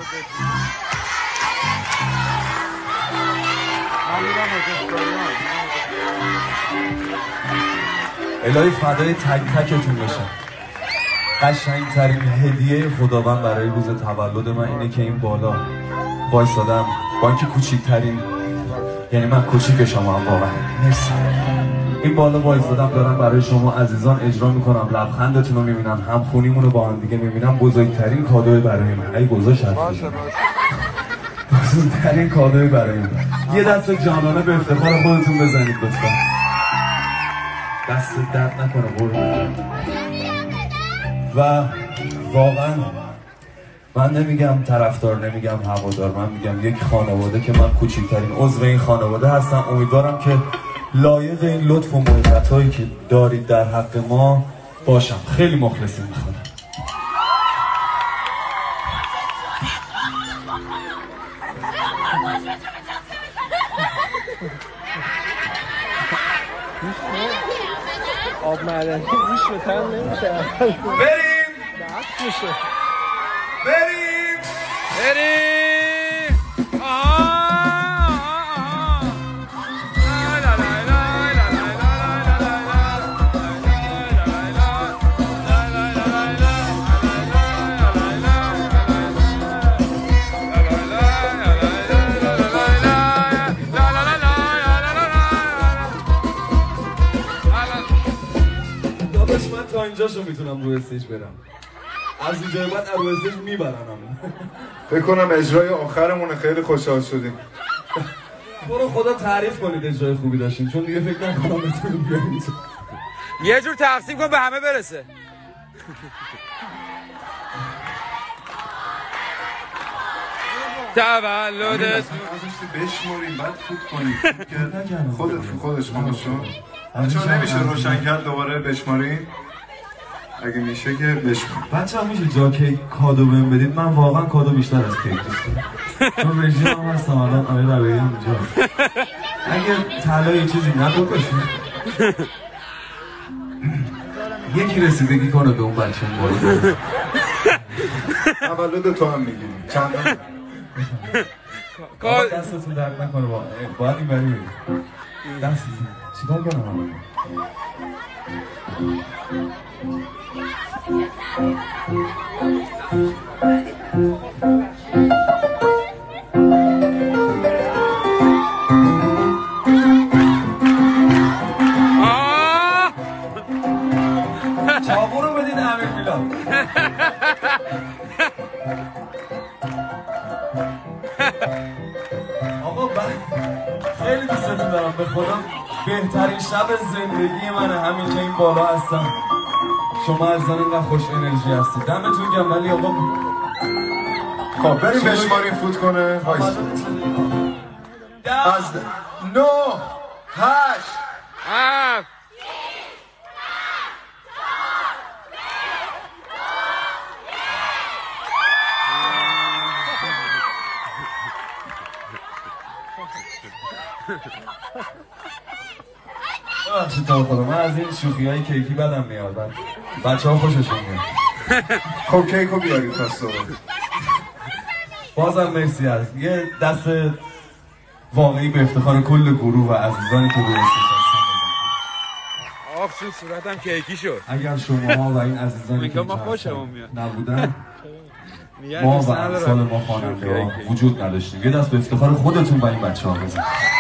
الهی فدای تک تکتون بشم. قشنگترین هدیه خداوند برای روز تولد من اینه که این بالا وایسادم با اینکه کوچیکترین، یعنی من کوچیک شما هم واقعا مرسی، این بالا وایسادم دارم برای شما عزیزان اجرا میکنم، لبخندتون رو میبینم، هم خونیمون رو با هم دیگه میبینم. بزرگترین کادوی برای من، ای گذاشت بزرگترین کادوی برای من. یه دست جانانه به افتخار خودتون بزنید لطفا. دست درد نکنه قربون. و واقعا من نمیگم طرفدار، نمیگم هوادار، من میگم یک خانواده که من کوچکترین عضو این خانواده هستم. امیدوارم که لایق این لطف و محبتایی که دارید در حق ما باشم. خیلی مخلصیم به خدا. آب معدنی گوش به تن نمیشه. بریم تا اینجاشو میتونم روی استیج برم، از اینجای بعد روی استیج میبرنم. فکر کنم اجرای آخرمونه، خیلی خوشحال شدیم. برو خدا تعریف کنید اجرای خوبی داشتیم، چون دیگه فکر نکنم بتونیم بیاریم. یه جور تقسیم کن به همه برسه. تولدت ازش بشماریم بعد فوت کنیم که خودشون چون نمیشه روشن کرد دوباره بشماریم. اگه میشه که بشماریم. بچه هم میشه جا کیک کادو بهم بدید؟ من واقعا کادو بیشتر از کیک دوست دارم، چون رژیم هم هستم الان. آقای ربیعی هم اینجا، اگه طلای چیزی نداشتیم یکی رسیدگی کنه به اون بچه باید. تولد تو هم میگیریم چند دستتون درد نکنه. باید این بری بگیم دستتون چیکار کنم؟ چاقو رو بدید امیر میلاد. آقا خیلی دوستتون دارم به خدا. بهترین شب زندگی منه همین که این بالا هستم. شما از اینقدر خوش انرژی هستید، دمتون گرم. ولی آقا خب بریم بشماریم فوت کنه. از 9 8 ببخشید تا خدا، من از این شوخی های کیکی بدم میاد، بچه ها خوششون میاد. خب کیکو بیارید پس دوباره. بازم مرسی هست. یه دست واقعی به افتخار کل گروه و عزیزانی که روی استیج هستن. آفشون صورتم کیکی شد. اگر شما و این عزیزانی که نبودن ما و امثال ما خواننده ها وجود نداشتیم. یه دست به افتخار خودتون و این بچه ها بزنید.